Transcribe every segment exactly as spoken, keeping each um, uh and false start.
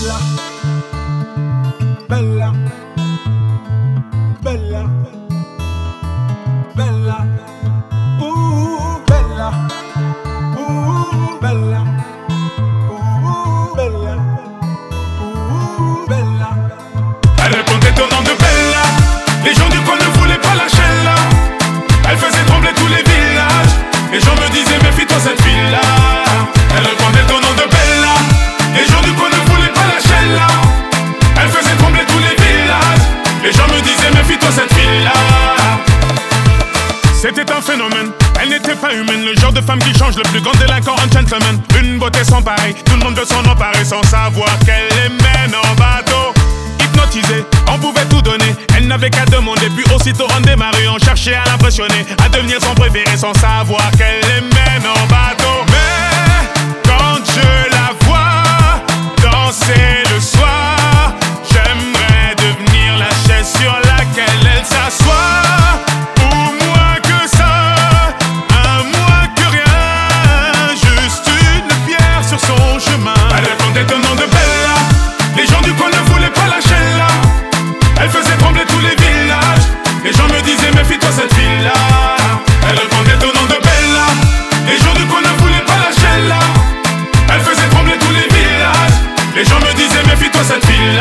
Bella, bella, bella, bella, ooh, bella, ooh, bella, ooh, bella, ooh, bella. Elle répondait au nom de Bella. Les gens du coin ne voulaient pas lâcher là. Elle faisait trembler tous les villages. Les gens me disaient méfie-toi cette fille-là. Elle répondait au nom de Bella. Les gens du coin ne voulaient pas lâcher là. Elle faisait trembler tous les villages. Les gens me disaient méfie-toi cette fille-là. C'était un phénomène, elle n'était pas humaine. Le genre de femme qui change le plus grand délinquant en gentleman. Une beauté sans pareil, tout le monde veut s'en emparer sans savoir qu'elle les mène en bateau. Hypnotisée, on pouvait tout donner. Elle n'avait qu'à demander, puis aussitôt on démarrait. On cherchait à l'impressionner, à devenir son préféré sans savoir qu'elle les mène en bateau. Mais quand je la vois danser le soir, j'aimerais devenir la chaise sur laquelle elle s'assoit. Méfie-toi cette fille-là. Elle répondait au nom de Bella. Les gens du coin ne voulaient pas lâcher là. Elle faisait trembler tous les villages. Les gens me disaient méfie-toi cette fille-là.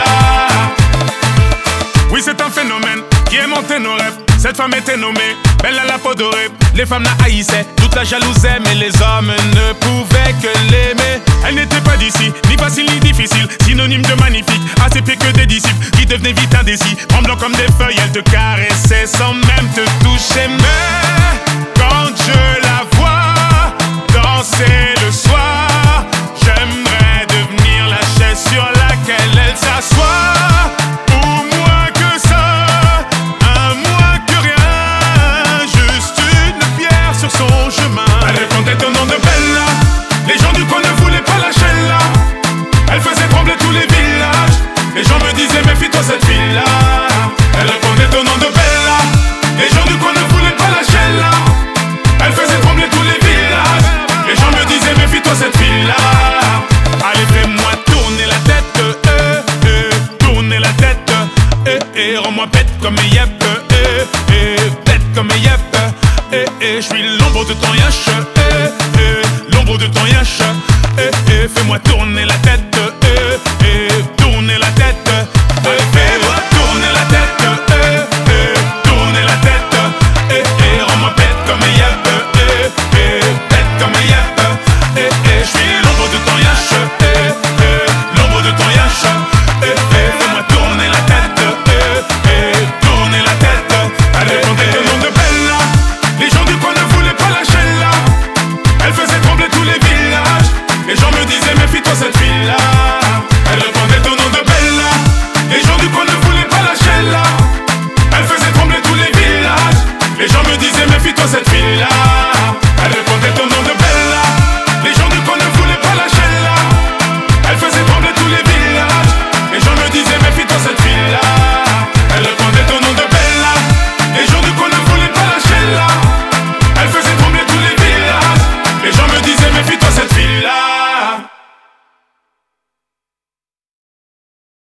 Oui, c'est un phénomène qui aimantait nos rêves. Cette femme était nommée Bella la peau dorée. Les femmes la haïssaient, toute la jalousaient, mais les hommes ne pouvaient que l'aimer. Elle n'était pas d'ici, ni facile ni difficile, synonyme de magnifique, à ses pieds que des disciples qui devenaient vite indécis. Tremblant comme des feuilles, elle te caressait sans même te toucher. Mais quand je la vois danser le soir, j'aimerais devenir la chaise sur laquelle elle s'assoit. Son chemin. Elle répondait au nom de Bella. Les gens du coin ne voulaient pas lâcher là. Elle faisait trembler tous les villages. Les gens me disaient méfie-toi cette fille-là. Elle répondait au nom de Bella. Les gens du coin ne voulaient pas lâcher là. Elle faisait trembler tous les villages. Les gens me disaient méfie-toi cette fille-là. Allez, fais-moi tourner la tête, euh, euh, tourner la tête, euh, euh, rends-moi bête comme yep, euh, euh, bête comme yep. Eh, eh, je suis l'ombre de ton yash, eh, eh, l'ombre de ton yash, eh, eh, fais-moi tourner la tête, eh, eh, tourner la tête, eh, fais-moi tourner la tête, eh, eh, tourner la tête, eh, eh, rends-moi bête comme un yep, eh, eh, bête comme un yep, eh, eh, je suis l'ombre de ton yash, eh, eh, l'ombre de ton yash, eh, eh, fais-moi tourner la tête, eh, eh, tourner la tête, allez, répondez au nom de Bella. Les gens du coin ne voulaient pas lâcher là. Elle faisait trembler tous les villages. Les gens me disaient méfie-toi cette fille-là. Elle répondait au nom de Bella. Les gens du coin ne voulaient pas lâcher là. Elle faisait trembler tous les villages. Les gens me disaient méfie-toi cette fille-là. Elle répondait au nom de Bella.